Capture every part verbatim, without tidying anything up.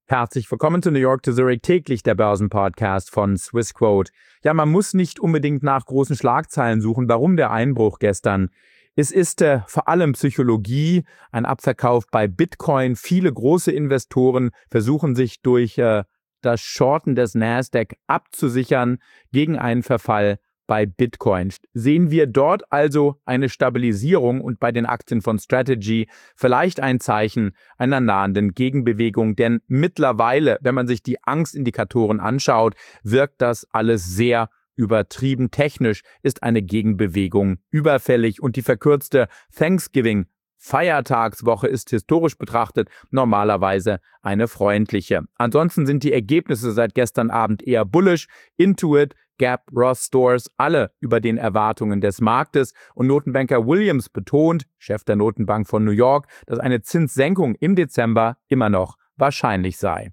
Herzlich willkommen zu New York to Zurich, täglich der Börsenpodcast von Swissquote. Ja, man muss nicht unbedingt nach großen Schlagzeilen suchen. Warum der Einbruch gestern? Es ist äh, vor allem Psychologie, ein Abverkauf bei Bitcoin. Viele große Investoren versuchen sich durch äh, das Shorten des Nasdaq abzusichern gegen einen Verfall bei Bitcoin. Sehen wir dort also eine Stabilisierung und bei den Aktien von Strategy vielleicht ein Zeichen einer nahenden Gegenbewegung, denn mittlerweile, wenn man sich die Angstindikatoren anschaut, wirkt das alles sehr übertrieben. Technisch ist eine Gegenbewegung überfällig und die verkürzte Thanksgiving Feiertagswoche ist historisch betrachtet normalerweise eine freundliche. Ansonsten sind die Ergebnisse seit gestern Abend eher bullish. Intuit, Gap, Ross Stores, alle über den Erwartungen des Marktes. Und Notenbanker Williams betont, Chef der Notenbank von New York, dass eine Zinssenkung im Dezember immer noch wahrscheinlich sei.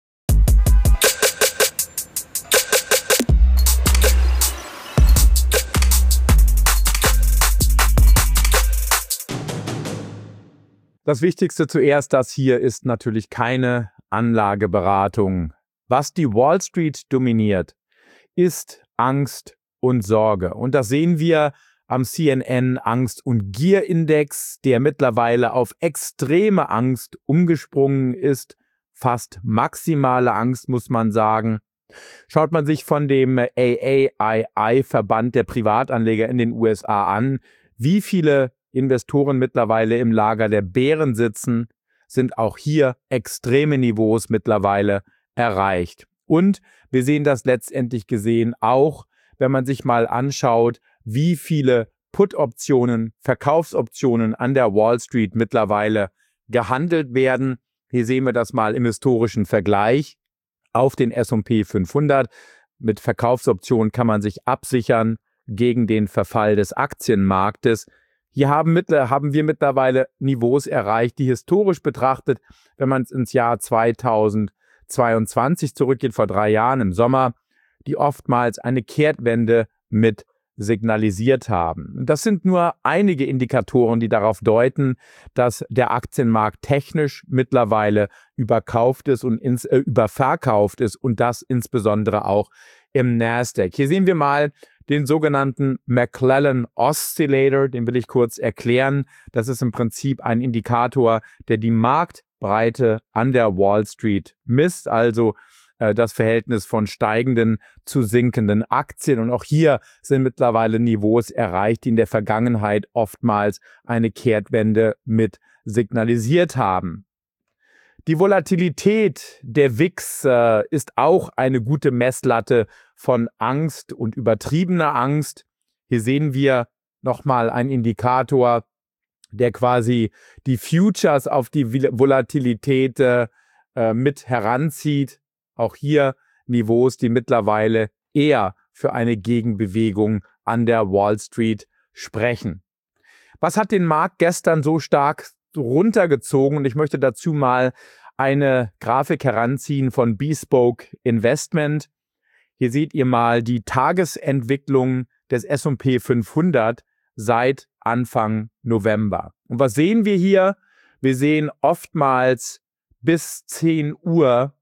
Das Wichtigste zuerst, das hier ist natürlich keine Anlageberatung. Was die Wall Street dominiert, ist Angst und Sorge. Und das sehen wir am C N N Angst- und Gier-Index, der mittlerweile auf extreme Angst umgesprungen ist. Fast maximale Angst, muss man sagen. Schaut man sich von dem A A I I-Verband der Privatanleger in den U S A an, wie viele Investoren mittlerweile im Lager der Bären sitzen, sind auch hier extreme Niveaus mittlerweile erreicht. Und wir sehen das letztendlich gesehen auch, wenn man sich mal anschaut, wie viele Put-Optionen, Verkaufsoptionen an der Wall Street mittlerweile gehandelt werden. Hier sehen wir das mal im historischen Vergleich auf den S und P fünfhundert. Mit Verkaufsoptionen kann man sich absichern gegen den Verfall des Aktienmarktes. Hier haben, haben wir mittlerweile Niveaus erreicht, die historisch betrachtet, wenn man ins Jahr zweitausendzweiundzwanzig zurückgeht, vor drei Jahren im Sommer, die oftmals eine Kehrtwende mit signalisiert haben. Das sind nur einige Indikatoren, die darauf deuten, dass der Aktienmarkt technisch mittlerweile überkauft ist und ins, äh, überverkauft ist und das insbesondere auch im Nasdaq. Hier sehen wir mal den sogenannten McClellan Oscillator, den will ich kurz erklären. Das ist im Prinzip ein Indikator, der die Marktbreite an der Wall Street misst, also äh, das Verhältnis von steigenden zu sinkenden Aktien. Und auch hier sind mittlerweile Niveaus erreicht, die in der Vergangenheit oftmals eine Kehrtwende mit signalisiert haben. Die Volatilität der W I X äh, ist auch eine gute Messlatte von Angst und übertriebener Angst. Hier sehen wir nochmal einen Indikator, der quasi die Futures auf die Volatilität äh, mit heranzieht. Auch hier Niveaus, die mittlerweile eher für eine Gegenbewegung an der Wall Street sprechen. Was hat den Markt gestern so stark runtergezogen? Und ich möchte dazu mal eine Grafik heranziehen von Bespoke Investment. Hier seht ihr mal die Tagesentwicklung des S und P fünfhundert seit Anfang November. Und was sehen wir hier? Wir sehen oftmals bis zehn Uhr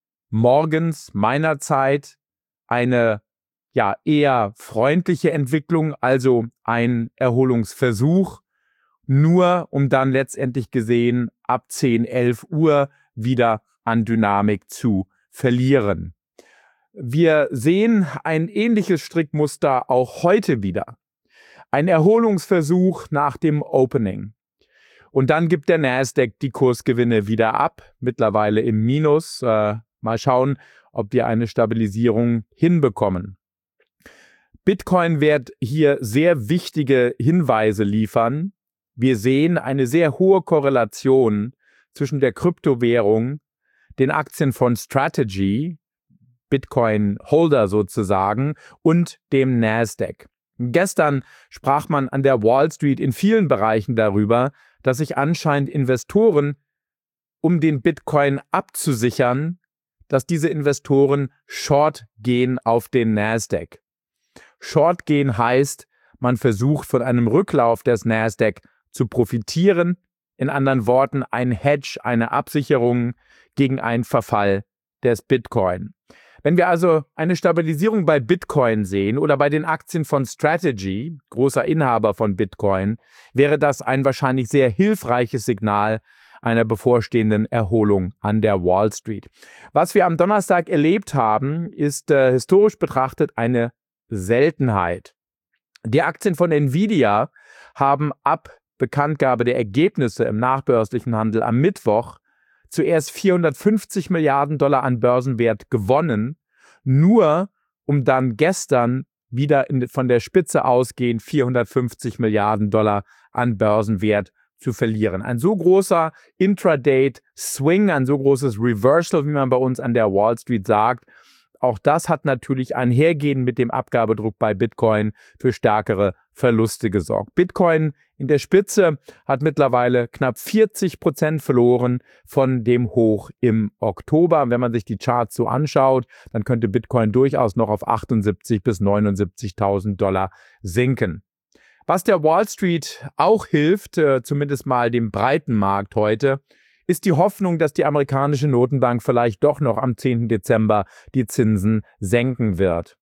morgens meiner Zeit eine ja eher freundliche Entwicklung, also ein Erholungsversuch, nur um dann letztendlich gesehen ab zehn, elf Uhr wieder an Dynamik zu verlieren. Wir sehen ein ähnliches Strickmuster auch heute wieder. Ein Erholungsversuch nach dem Opening. Und dann gibt der Nasdaq die Kursgewinne wieder ab, mittlerweile im Minus. Äh, mal schauen, ob wir eine Stabilisierung hinbekommen. Bitcoin wird hier sehr wichtige Hinweise liefern. Wir sehen eine sehr hohe Korrelation zwischen der Kryptowährung, den Aktien von Strategy, Bitcoin-Holder sozusagen, und dem Nasdaq. Gestern sprach man an der Wall Street in vielen Bereichen darüber, dass sich anscheinend Investoren, um den Bitcoin abzusichern, dass diese Investoren Short gehen auf den Nasdaq. Short gehen heißt, man versucht von einem Rücklauf des Nasdaq zu profitieren. In anderen Worten, ein Hedge, eine Absicherung gegen einen Verfall des Bitcoin. Wenn wir also eine Stabilisierung bei Bitcoin sehen oder bei den Aktien von Strategy, großer Inhaber von Bitcoin, wäre das ein wahrscheinlich sehr hilfreiches Signal einer bevorstehenden Erholung an der Wall Street. Was wir am Donnerstag erlebt haben, ist äh, historisch betrachtet eine Seltenheit. Die Aktien von Nvidia haben ab Bekanntgabe der Ergebnisse im nachbörslichen Handel am Mittwoch zuerst vierhundertfünfzig Milliarden Dollar an Börsenwert gewonnen, nur um dann gestern wieder in, von der Spitze ausgehend vierhundertfünfzig Milliarden Dollar an Börsenwert zu verlieren. Ein so großer Intraday-Swing, ein so großes Reversal, wie man bei uns an der Wall Street sagt, auch das hat natürlich einhergehend mit dem Abgabedruck bei Bitcoin für stärkere Verluste gesorgt. Bitcoin in der Spitze hat mittlerweile knapp vierzig Prozent verloren von dem Hoch im Oktober. Wenn man sich die Charts so anschaut, dann könnte Bitcoin durchaus noch auf achtundsiebzigtausend bis neunundsiebzigtausend Dollar sinken. Was der Wall Street auch hilft, äh, zumindest mal dem breiten Markt heute, ist die Hoffnung, dass die amerikanische Notenbank vielleicht doch noch am zehnten Dezember die Zinsen senken wird.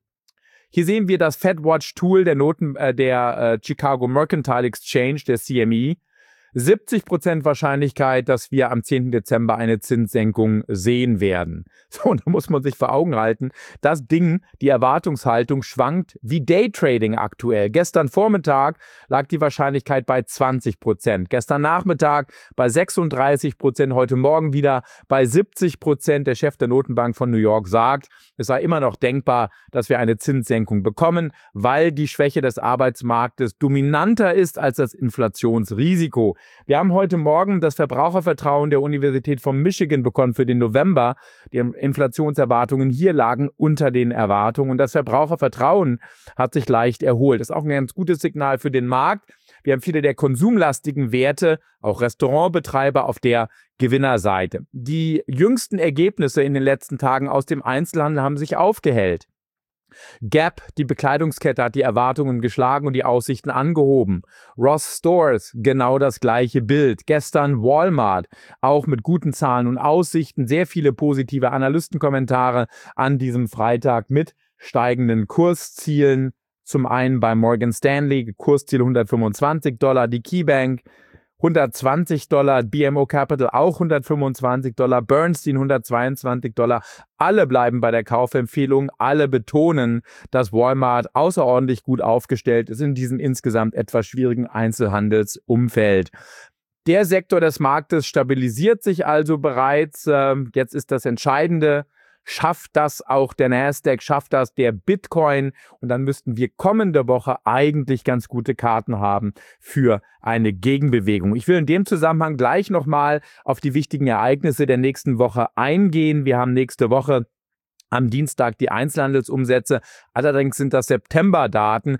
Hier sehen wir das FedWatch-Tool der, Noten, äh, der äh, Chicago Mercantile Exchange, der C M E. siebzig Prozent Wahrscheinlichkeit, dass wir am zehnten Dezember eine Zinssenkung sehen werden. So, und da muss man sich vor Augen halten, das Ding, die Erwartungshaltung schwankt wie Daytrading aktuell. Gestern Vormittag lag die Wahrscheinlichkeit bei zwanzig Prozent. Gestern Nachmittag bei sechsunddreißig Prozent, heute Morgen wieder bei siebzig Prozent. Der Chef der Notenbank von New York sagt, es sei immer noch denkbar, dass wir eine Zinssenkung bekommen, weil die Schwäche des Arbeitsmarktes dominanter ist als das Inflationsrisiko. Wir haben heute Morgen das Verbrauchervertrauen der Universität von Michigan bekommen für den November. Die Inflationserwartungen hier lagen unter den Erwartungen und das Verbrauchervertrauen hat sich leicht erholt. Das ist auch ein ganz gutes Signal für den Markt. Wir haben viele der konsumlastigen Werte, auch Restaurantbetreiber, auf der Gewinnerseite. Die jüngsten Ergebnisse in den letzten Tagen aus dem Einzelhandel haben sich aufgehellt. Gap, die Bekleidungskette, hat die Erwartungen geschlagen und die Aussichten angehoben. Ross Stores, genau das gleiche Bild. Gestern Walmart, auch mit guten Zahlen und Aussichten. Sehr viele positive Analystenkommentare an diesem Freitag mit steigenden Kurszielen. Zum einen bei Morgan Stanley, Kursziel hundertfünfundzwanzig Dollar, die KeyBank hundertzwanzig Dollar, B M O Capital auch hundertfünfundzwanzig Dollar, Bernstein hundertzweiundzwanzig Dollar. Alle bleiben bei der Kaufempfehlung, alle betonen, dass Walmart außerordentlich gut aufgestellt ist in diesem insgesamt etwas schwierigen Einzelhandelsumfeld. Der Sektor des Marktes stabilisiert sich also bereits. Jetzt ist das Entscheidende, schafft das auch der Nasdaq, schafft das der Bitcoin und dann müssten wir kommende Woche eigentlich ganz gute Karten haben für eine Gegenbewegung. Ich will in dem Zusammenhang gleich nochmal auf die wichtigen Ereignisse der nächsten Woche eingehen. Wir haben nächste Woche am Dienstag die Einzelhandelsumsätze, allerdings sind das Septemberdaten.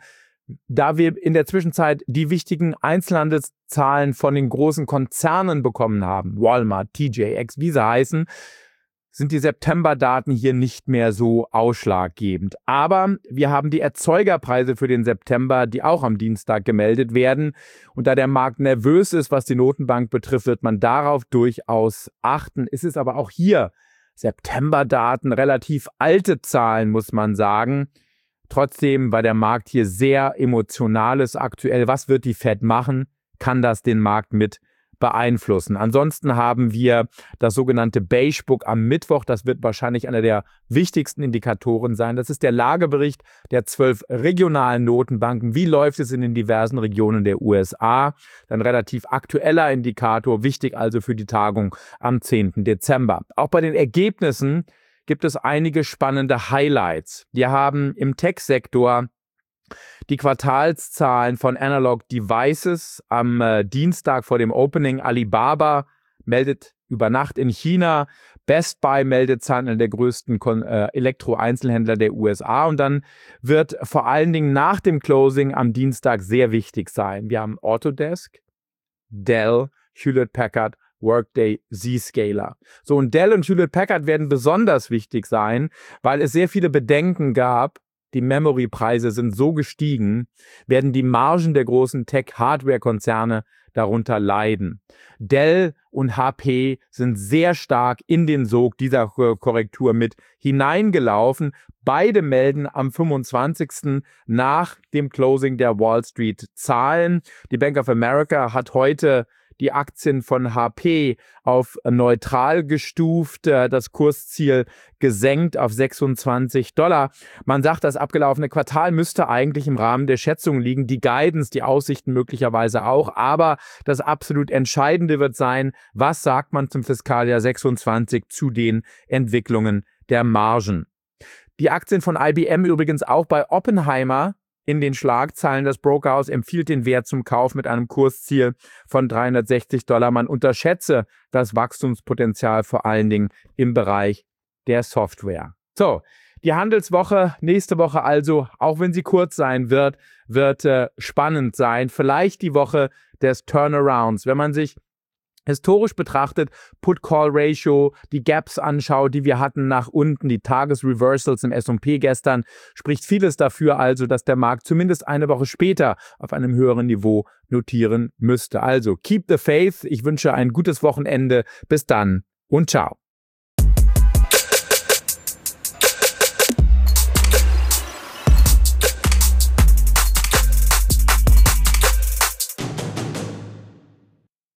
Da wir in der Zwischenzeit die wichtigen Einzelhandelszahlen von den großen Konzernen bekommen haben, Walmart, T J X, wie sie heißen, sind die Septemberdaten hier nicht mehr so ausschlaggebend. Aber wir haben die Erzeugerpreise für den September, die auch am Dienstag gemeldet werden. Und da der Markt nervös ist, was die Notenbank betrifft, wird man darauf durchaus achten. Es ist aber auch hier Septemberdaten, relativ alte Zahlen, muss man sagen. Trotzdem war der Markt hier sehr emotional ist aktuell. Was wird die Fed machen? Kann das den Markt mit beeinflussen? Ansonsten haben wir das sogenannte Beige Book am Mittwoch. Das wird wahrscheinlich einer der wichtigsten Indikatoren sein. Das ist der Lagebericht der zwölf regionalen Notenbanken. Wie läuft es in den diversen Regionen der U S A? Ein relativ aktueller Indikator, wichtig also für die Tagung am zehnten Dezember. Auch bei den Ergebnissen gibt es einige spannende Highlights. Wir haben im Tech-Sektor die Quartalszahlen von Analog Devices am äh, Dienstag vor dem Opening. Alibaba meldet über Nacht in China. Best Buy meldet Zahlen der größten Kon- äh, Elektro-Einzelhändler der U S A. Und dann wird vor allen Dingen nach dem Closing am Dienstag sehr wichtig sein. Wir haben Autodesk, Dell, Hewlett-Packard, Workday, Zscaler. So, und Dell und Hewlett-Packard werden besonders wichtig sein, weil es sehr viele Bedenken gab. Die Memory-Preise sind so gestiegen, werden die Margen der großen Tech-Hardware-Konzerne darunter leiden. Dell und H P sind sehr stark in den Sog dieser Korrektur mit hineingelaufen. Beide melden am fünfundzwanzigsten nach dem Closing der Wall Street Zahlen. Die Bank of America hat heute die Aktien von H P auf neutral gestuft, das Kursziel gesenkt auf sechsundzwanzig Dollar. Man sagt, das abgelaufene Quartal müsste eigentlich im Rahmen der Schätzungen liegen, die Guidance, die Aussichten möglicherweise auch, aber das absolut Entscheidende wird sein, was sagt man zum Fiskaljahr sechsundzwanzig zu den Entwicklungen der Margen. Die Aktien von I B M übrigens auch bei Oppenheimer in den Schlagzeilen. Das Brokerhaus empfiehlt den Wert zum Kauf mit einem Kursziel von dreihundertsechzig Dollar. Man unterschätze das Wachstumspotenzial vor allen Dingen im Bereich der Software. So, die Handelswoche nächste Woche also, auch wenn sie kurz sein wird, wird äh, spannend sein. Vielleicht die Woche des Turnarounds. Wenn man sich historisch betrachtet, Put-Call-Ratio, die Gaps anschaut, die wir hatten nach unten, die Tagesreversals im S und P gestern, spricht vieles dafür also, dass der Markt zumindest eine Woche später auf einem höheren Niveau notieren müsste. Also, keep the faith. Ich wünsche ein gutes Wochenende. Bis dann und ciao.